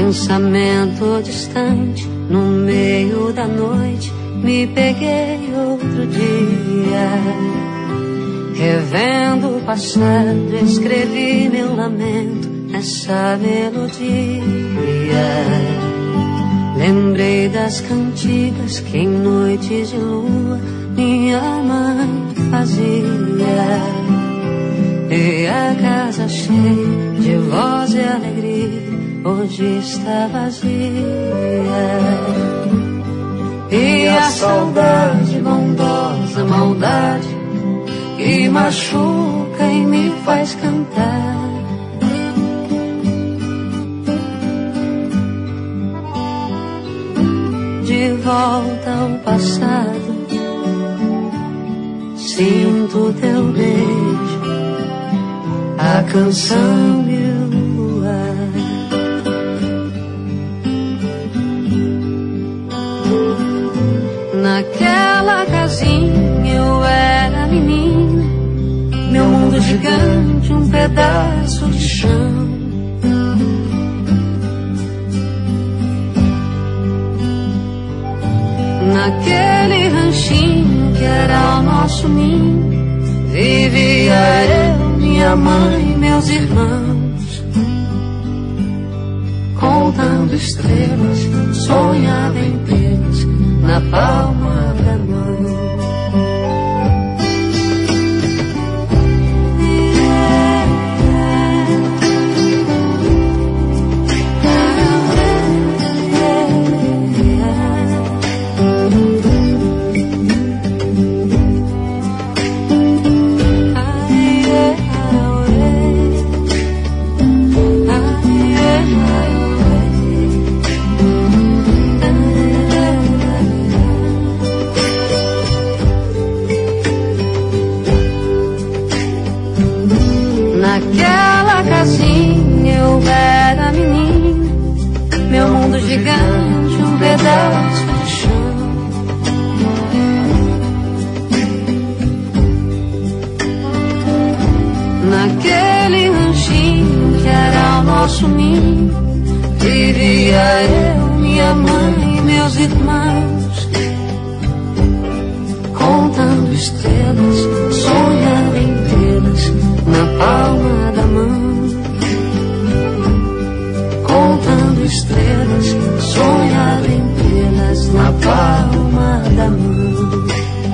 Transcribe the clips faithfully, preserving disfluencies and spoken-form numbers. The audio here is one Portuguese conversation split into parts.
pensamento distante, no meio da noite, me peguei outro dia. Revendo o passado, escrevi meu lamento nessa melodia. Lembrei das cantigas que em noites de lua minha mãe fazia. E a casa cheia de voz e alegria hoje está vazia. E a saudade bondosa, maldade que machuca e me faz cantar. De volta ao passado, sinto teu beijo, a canção e o ar. Naquela casinha eu era menina, meu mundo gigante, um pedaço de chão. Naquele ranchinho que era o nosso ninho, vivia eu, minha mãe e meus irmãos. Contando estrelas, sonhava em tê-las na palma da mão. Naquela casinha eu era menina, meu mundo gigante, um pedaço de chão. Naquele ranchinho que era o nosso ninho, vivia eu, minha mãe e meus irmãos. Contando estrelas, sonhava em tê-las na palma da mão. Contando estrelas, sonhava em tê-las na palma da mão.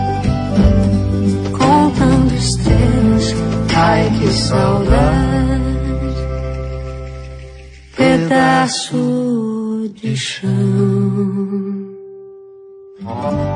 Contando estrelas, ai que saudade, pedaço de chão.